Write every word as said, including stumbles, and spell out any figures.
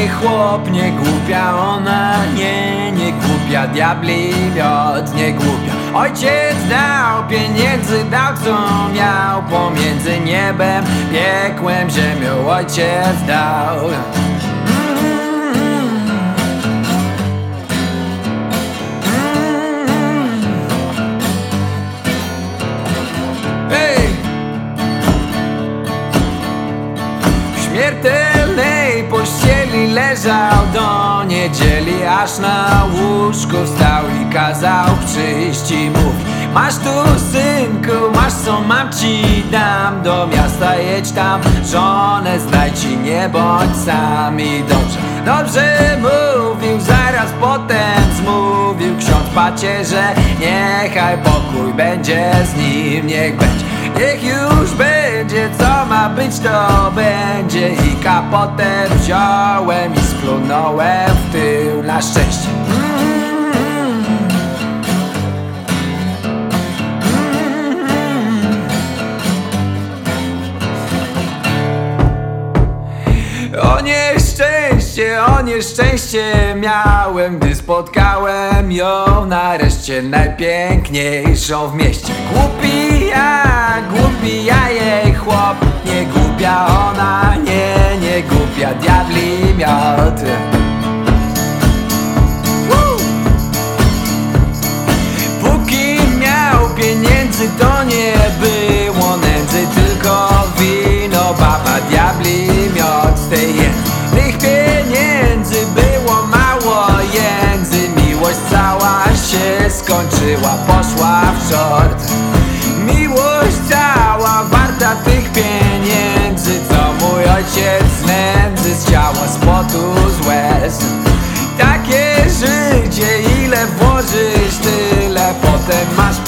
jej chłop, nie głupia ona, nie, nie głupia, diabli miot, nie głupia. Ojciec dał pieniędzy, dał co miał, pomiędzy niebem, piekłem, ziemią ojciec dał. W śmiertelnej pościeli leżał do niedzieli, aż na łóżku wstał i kazał przyjść i mówi: masz tu, synku, masz co mam ci dam, do miasta jedź tam, żonę znajdź i nie bądź sam. I dobrze, dobrze mówił, zaraz potem zmówił ksiądz pacierze: niechaj pokój będzie z nim, niech będzie. Niech już będzie, co ma być, to będzie. I kapotę wziąłem i splunąłem w tył, na szczęście. O nieszczęście, o nieszczęście miałem, gdy spotkałem ją nareszcie, najpiękniejszą w mieście. Głupi ja, głupi ja jej chłop, nie głupia ona, nie, nie głupia, diabli miot. Póki miał pieniędzy, to nie było nędzy, tylko wino, baba, diabli miot. Z tej tych pieniędzy było mało jędzy, miłość cała się skończyła, poszła w short. Miłość cała warta tych pieniędzy, co mój ojciec z nędzy, z ciała, z potu, z łez. Takie życie, ile włożysz, tyle potem masz